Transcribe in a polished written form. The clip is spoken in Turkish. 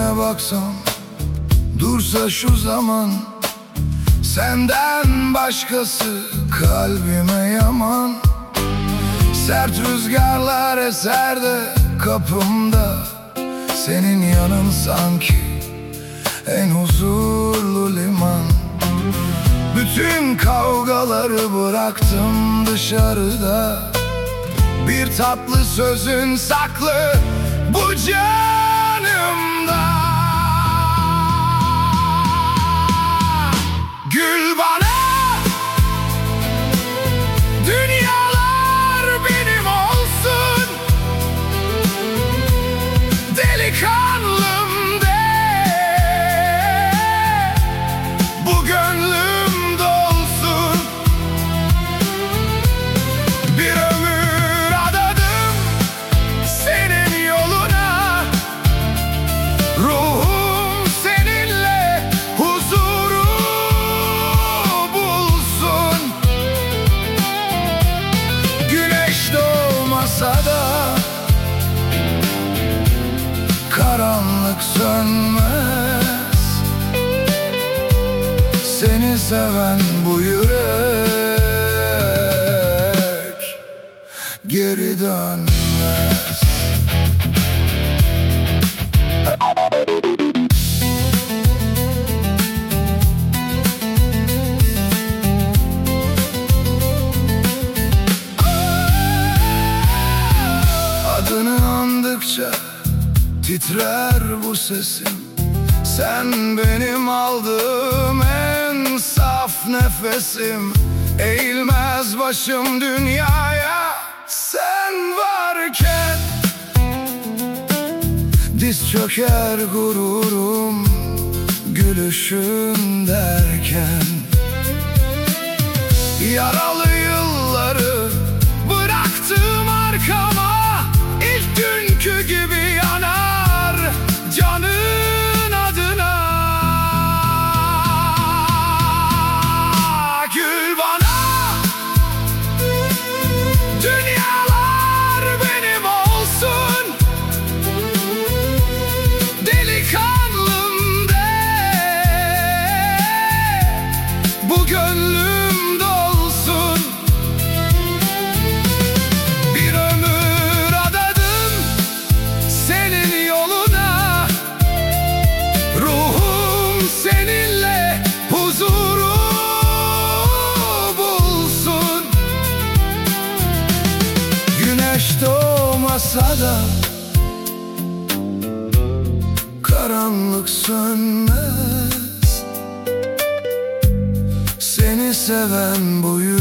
Yüzüne baksam dursa şu zaman, senden başkası kalbime yaman. Sert rüzgarlar eser de kapımda, senin yanın sanki en huzurlu liman. Bütün kavgaları bıraktım dışarıda, bir tatlı sözün saklı bu canımda. Gül bana, dünyalar benim olsun, delikanlım de, bu gönlüm dolsun. Bir ömür adadım senin yoluna, ruhum seninle huzuru bulsun. Güneş doğmasa da karanlık sönmez, seni seven bu yürek geri dönmez. Adını andıkça titrer bu sesim, sen benim aldığım en saf nefesim. Eğilmez başım dünyaya sen varken, diz çöker gururum gülüşün derken. Yaralı yılları bıraktım arkama, ilk günkü gibi yanar canın adına. Gül bana, dünyalar benim olsun, delikanlım de, bu gönlüm dolsun. Bir ömür adadım senin yoluna, ruhum seninle huzuru bulsun. Güneş doğmasa da karanlık sönmez, seni seven bu yürek